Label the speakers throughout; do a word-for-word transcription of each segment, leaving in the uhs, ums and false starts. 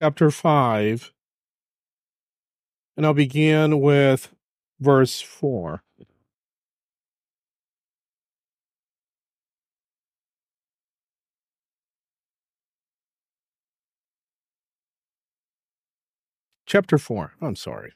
Speaker 1: chapter five, and I'll begin with verse four. Chapter four, I'm sorry.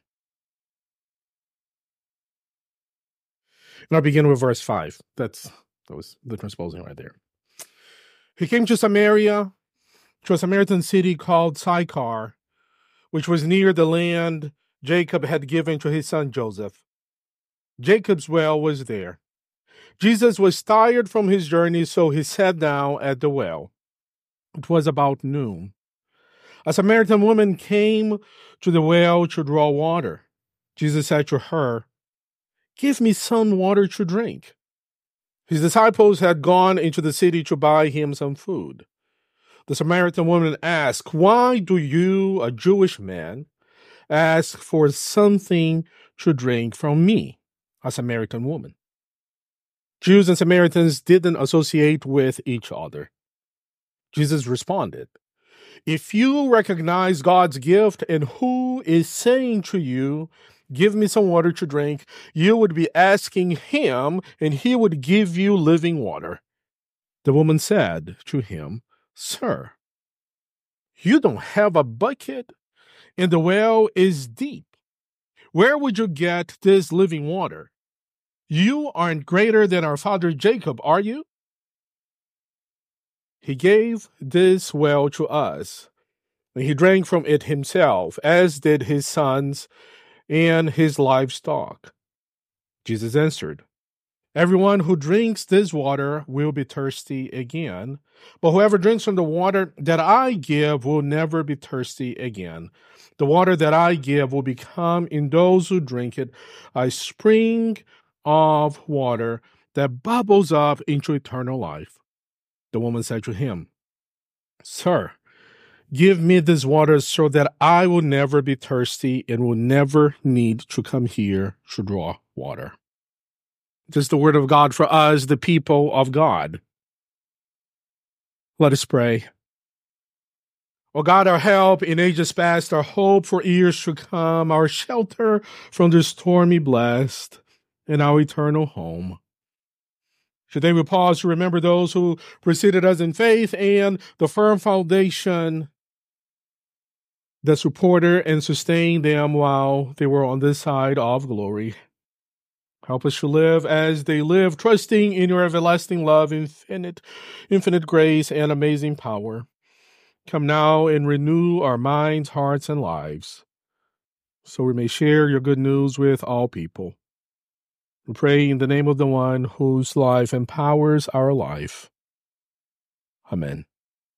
Speaker 1: And I'll begin with verse five. That's that was the transposing right there. He came to Samaria, to a Samaritan city called Sychar, which was near the land Jacob had given to his son Joseph. Jacob's well was there. Jesus was tired from his journey, so he sat down at the well. It was about noon. A Samaritan woman came to the well to draw water. Jesus said to her, "Give me some water to drink." His disciples had gone into the city to buy him some food. The Samaritan woman asked, "Why do you, a Jewish man, ask for something to drink from me, a Samaritan woman?" Jews and Samaritans didn't associate with each other. Jesus responded, "If you recognize God's gift and who is saying to you, 'Give me some water to drink,' you would be asking him, and he would give you living water." The woman said to him, "Sir, you don't have a bucket, and the well is deep. Where would you get this living water? You aren't greater than our father Jacob, are you? He gave this well to us, and he drank from it himself, as did his sons and his livestock." Jesus answered, "Everyone who drinks this water will be thirsty again, but whoever drinks from the water that I give will never be thirsty again. The water that I give will become in those who drink it a spring of water that bubbles up into eternal life." The woman said to him, "Sir, give me this water so that I will never be thirsty and will never need to come here to draw water." This is the word of God for us, the people of God. Let us pray. O God, our help in ages past, our hope for years to come, our shelter from the stormy blast, and our eternal home. Today we pause to remember those who preceded us in faith and the firm foundation that supported and sustained them while they were on this side of glory. Help us to live as they live, trusting in your everlasting love, infinite, infinite grace, and amazing power. Come now and renew our minds, hearts, and lives, so we may share your good news with all people. We pray in the name of the one whose life empowers our life. Amen.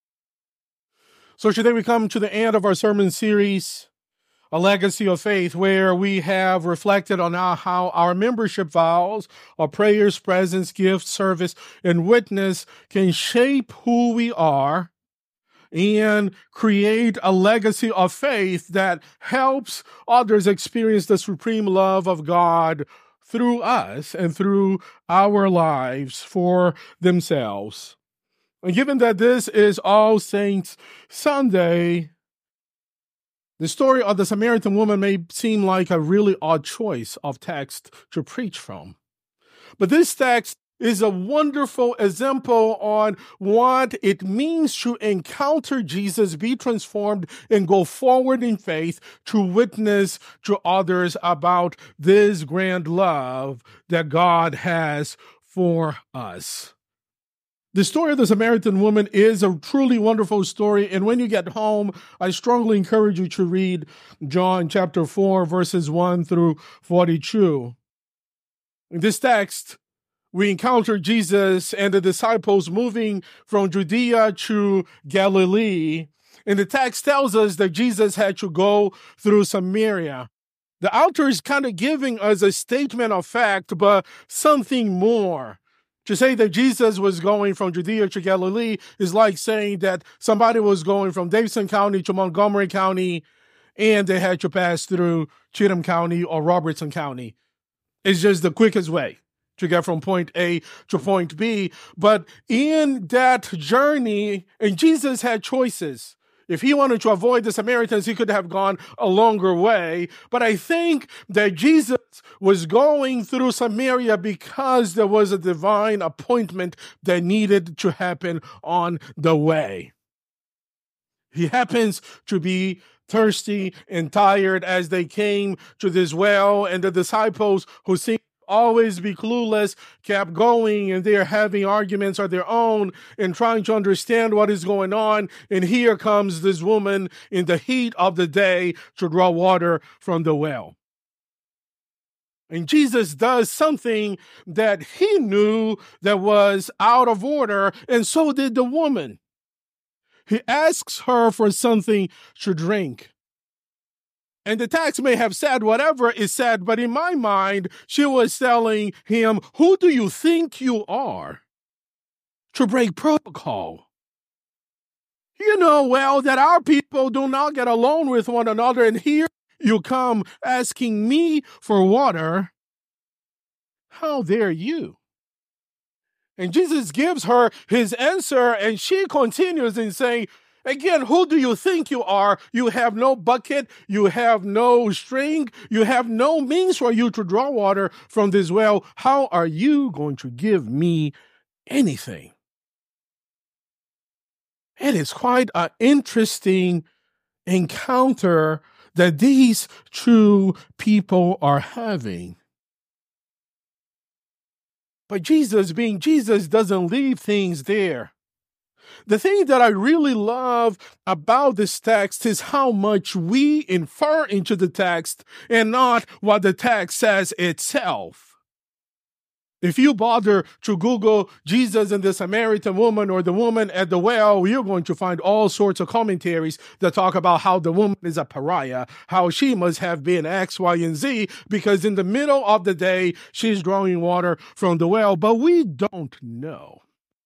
Speaker 1: So today we come to the end of our sermon series, A Legacy of Faith, where we have reflected on how our membership vows, our prayers, presence, gifts, service, and witness can shape who we are and create a legacy of faith that helps others experience the supreme love of God through us and through our lives for themselves. And given that this is All Saints Sunday, the story of the Samaritan woman may seem like a really odd choice of text to preach from. But this text is a wonderful example on what it means to encounter Jesus, be transformed, and go forward in faith to witness to others about this grand love that God has for us. The story of the Samaritan woman is a truly wonderful story, and when you get home, I strongly encourage you to read John chapter four, verses one through forty-two. In this text, we encounter Jesus and the disciples moving from Judea to Galilee, and the text tells us that Jesus had to go through Samaria. The author is kind of giving us a statement of fact, but something more. To say that Jesus was going from Judea to Galilee is like saying that somebody was going from Davidson County to Montgomery County, and they had to pass through Cheatham County or Robertson County. It's just the quickest way to get from point A to point B. But in that journey, and Jesus had choices. If he wanted to avoid the Samaritans, he could have gone a longer way. But I think that Jesus was going through Samaria because there was a divine appointment that needed to happen on the way. He happens to be thirsty and tired as they came to this well, and the disciples, who seemed always be clueless, kept going, and they're having arguments of their own and trying to understand what is going on. And here comes this woman in the heat of the day to draw water from the well. And Jesus does something that he knew that was out of order, and so did the woman. He asks her for something to drink. And the text may have said whatever is said, but in my mind, she was telling him, who do you think you are to break protocol? You know well that our people do not get along with one another, and here you come asking me for water. How dare you? And Jesus gives her his answer, and she continues in saying, again, who do you think you are? You have no bucket, you have no string, you have no means for you to draw water from this well. How are you going to give me anything? It is quite an interesting encounter that these two people are having. But Jesus, being Jesus, doesn't leave things there. The thing that I really love about this text is how much we infer into the text and not what the text says itself. If you bother to Google Jesus and the Samaritan woman or the woman at the well, you're going to find all sorts of commentaries that talk about how the woman is a pariah, how she must have been X, Y, and Z, because in the middle of the day, she's drawing water from the well, but we don't know.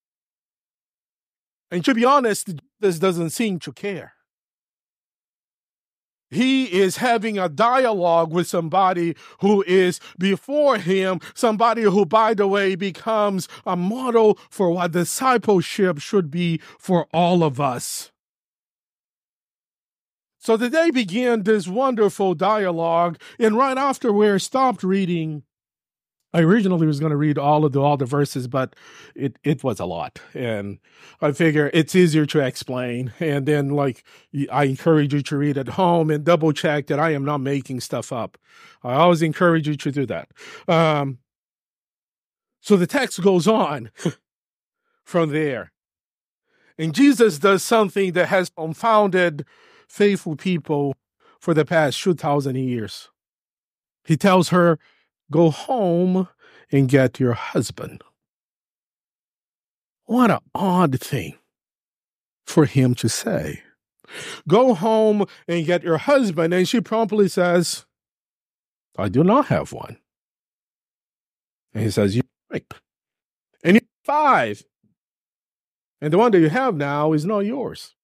Speaker 1: And to be honest, Jesus doesn't seem to care. He is having a dialogue with somebody who is before him, somebody who, by the way, becomes a model for what discipleship should be for all of us. So today began this wonderful dialogue, and right after we stopped reading, I originally was going to read all of the all the verses, but it, it was a lot. And I figure it's easier to explain. And then, like, I encourage you to read at home and double check that I am not making stuff up. I always encourage you to do that. Um, so the text goes on from there. And Jesus does something that has confounded faithful people for the past two thousand years. He tells her, go home and get your husband. What an odd thing for him to say. Go home and get your husband. And she promptly says, I do not have one. And he says, you're right. And you're five. And the one that you have now is not yours.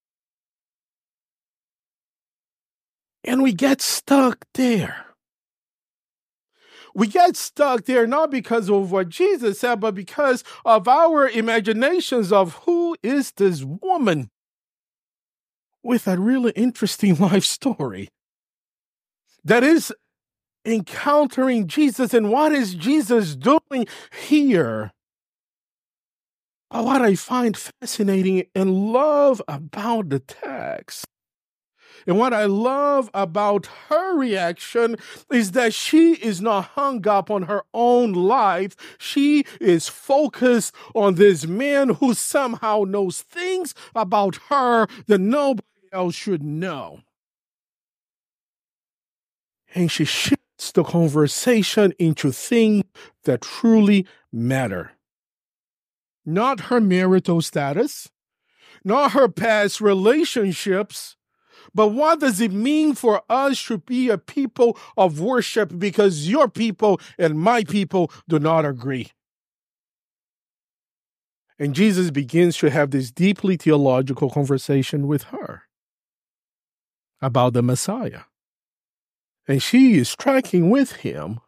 Speaker 1: And we get stuck there. We get stuck there not because of what Jesus said, but because of our imaginations of who is this woman with a really interesting life story that is encountering Jesus. And what is Jesus doing here? But what I find fascinating and love about the text, and what I love about her reaction, is that she is not hung up on her own life. She is focused on this man who somehow knows things about her that nobody else should know. And she shifts the conversation into things that truly matter. Not her marital status, not her past relationships, but what does it mean for us to be a people of worship because your people and my people do not agree? And Jesus begins to have this deeply theological conversation with her about the Messiah. And she is tracking with him.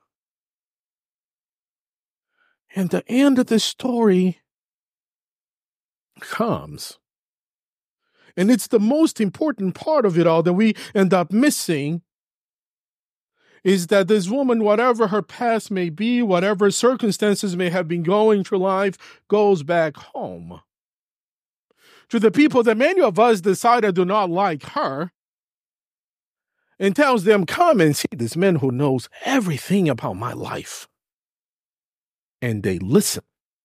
Speaker 1: And the end of the story comes. And it's the most important part of it all that we end up missing, is that this woman, whatever her past may be, whatever circumstances may have been going through life, goes back home to the people that many of us decided do not like her, and tells them, come and see this man who knows everything about my life. And they listen.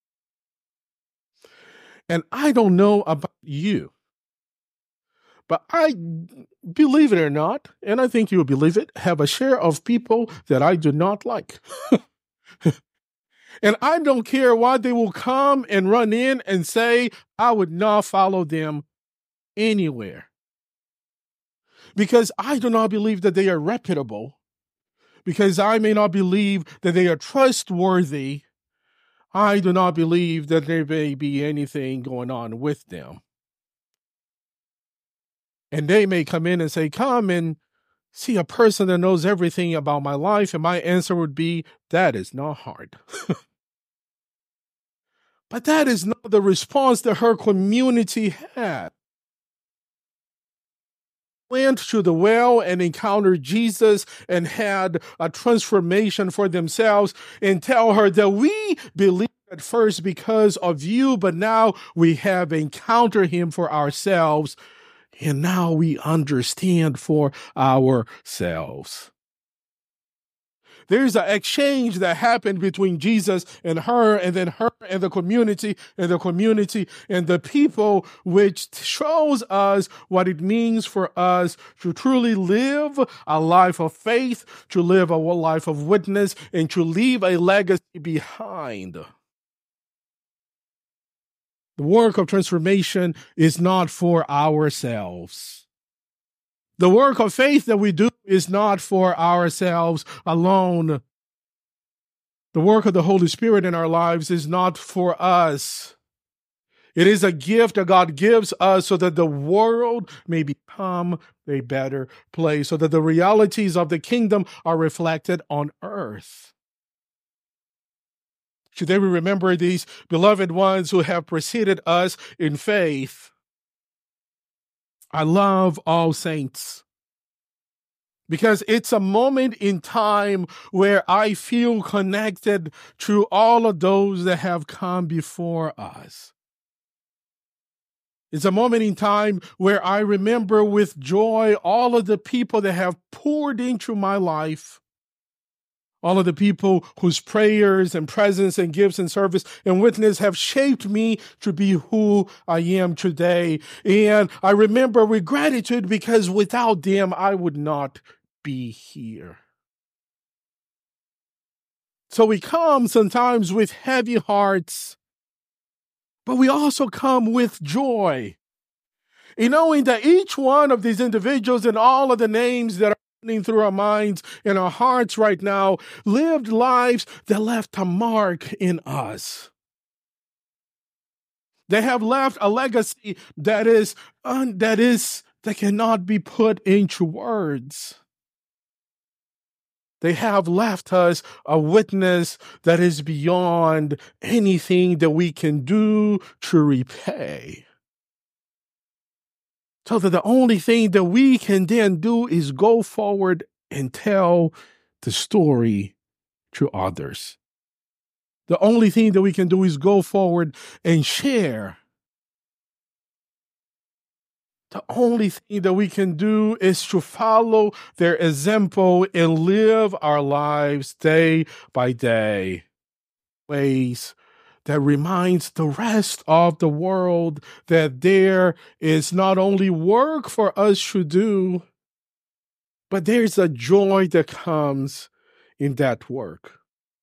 Speaker 1: And I don't know about you, but I, believe it or not, and I think you will believe it, have a share of people that I do not like. And I don't care what they will come and run in and say, I would not follow them anywhere. Because I do not believe that they are reputable. Because I may not believe that they are trustworthy. I do not believe that there may be anything going on with them. And they may come in and say, come and see a person that knows everything about my life. And my answer would be, that is not hard. But that is not the response that her community had. Went to the well and encountered Jesus and had a transformation for themselves, and tell her that we believed at first because of you, but now we have encountered him for ourselves, and now we understand for ourselves. There's an exchange that happened between Jesus and her, and then her and the community, and the community and the people, which shows us what it means for us to truly live a life of faith, to live a life of witness, and to leave a legacy behind. The work of transformation is not for ourselves. The work of faith that we do is not for ourselves alone. The work of the Holy Spirit in our lives is not for us. It is a gift that God gives us so that the world may become a better place, so that the realities of the kingdom are reflected on earth. Today we remember these beloved ones who have preceded us in faith. I love All Saints because it's a moment in time where I feel connected to all of those that have come before us. It's a moment in time where I remember with joy all of the people that have poured into my life. All of the people whose prayers and presence and gifts and service and witness have shaped me to be who I am today. And I remember with gratitude because without them, I would not be here. So we come sometimes with heavy hearts, but we also come with joy, in knowing that each one of these individuals and all of the names that are through our minds and our hearts right now lived lives that left a mark in us. They have left a legacy that is un- that is that cannot be put into words. They have left us a witness that is beyond anything that we can do to repay. So that the only thing that we can then do is go forward and tell the story to others. The only thing that we can do is go forward and share. The only thing that we can do is to follow their example and live our lives day by day. Ways that reminds the rest of the world that there is not only work for us to do, but there's a joy that comes in that work.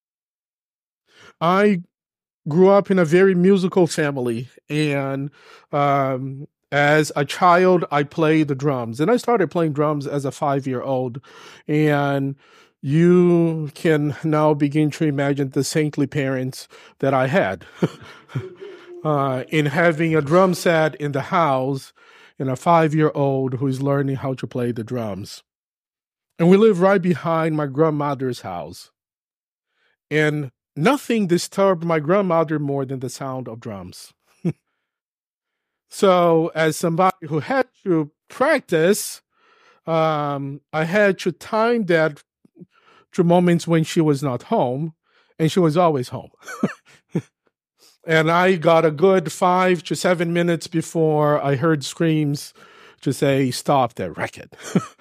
Speaker 1: I grew up in a very musical family, and um, as a child, I played the drums, and I started playing drums as a five-year-old, and you can now begin to imagine the saintly parents that I had uh, in having a drum set in the house and a five-year-old who is learning how to play the drums. And we live right behind my grandmother's house. And nothing disturbed my grandmother more than the sound of drums. So as somebody who had to practice, um, I had to time that to moments when she was not home, and she was always home. And I got a good five to seven minutes before I heard screams to say, stop that racket.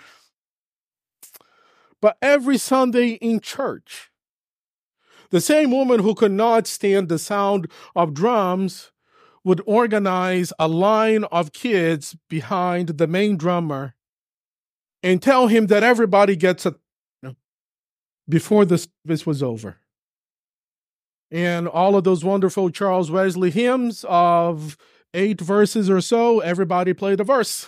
Speaker 1: But every Sunday in church, the same woman who could not stand the sound of drums would organize a line of kids behind the main drummer and tell him that everybody gets a before the service was over. And all of those wonderful Charles Wesley hymns of eight verses or so, everybody played a verse.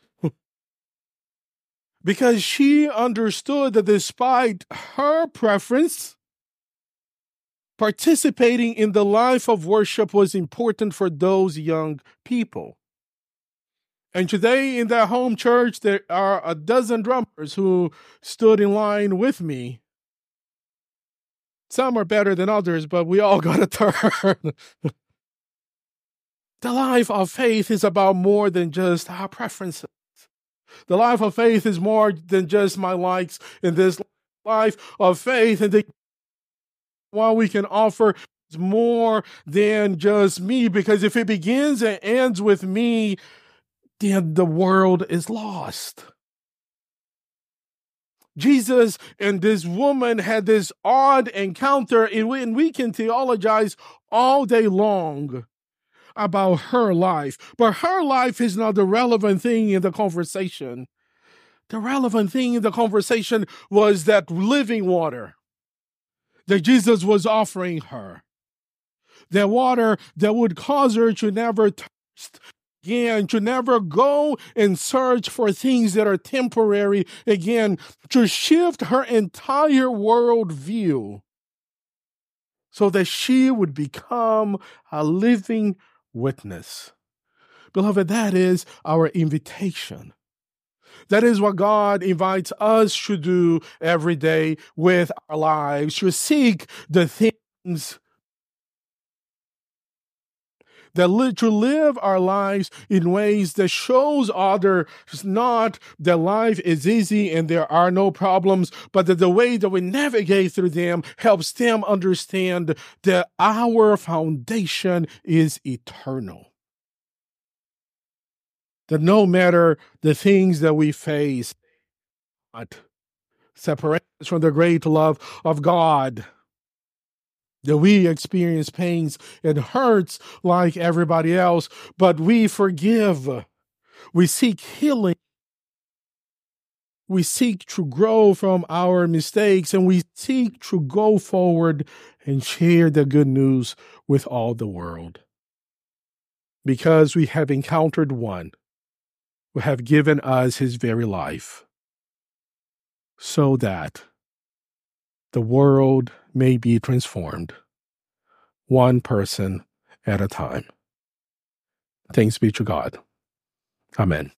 Speaker 1: Because she understood that despite her preference, participating in the life of worship was important for those young people. And today in that home church, there are a dozen drummers who stood in line with me. Some are better than others, but we all got a turn. The life of faith is about more than just our preferences. The life of faith is more than just my likes in this life of faith. And the one we can offer is more than just me, because if it begins and ends with me, then the world is lost. Jesus and this woman had this odd encounter, and we can theologize all day long about her life. But her life is not the relevant thing in the conversation. The relevant thing in the conversation was that living water that Jesus was offering her. That water that would cause her to never thirst again, to never go and search for things that are temporary again, to shift her entire worldview so that she would become a living witness. Beloved, that is our invitation. That is what God invites us to do every day with our lives, to seek the things that li- to live our lives in ways that shows others not that life is easy and there are no problems, but that the way that we navigate through them helps them understand that our foundation is eternal. That no matter the things that we face, not separate us from the great love of God, that we experience pains and hurts like everybody else, but we forgive. We seek healing. We seek to grow from our mistakes, and we seek to go forward and share the good news with all the world. Because we have encountered one who have given us his very life, so that the world may be transformed, one person at a time. Thanks be to God. Amen.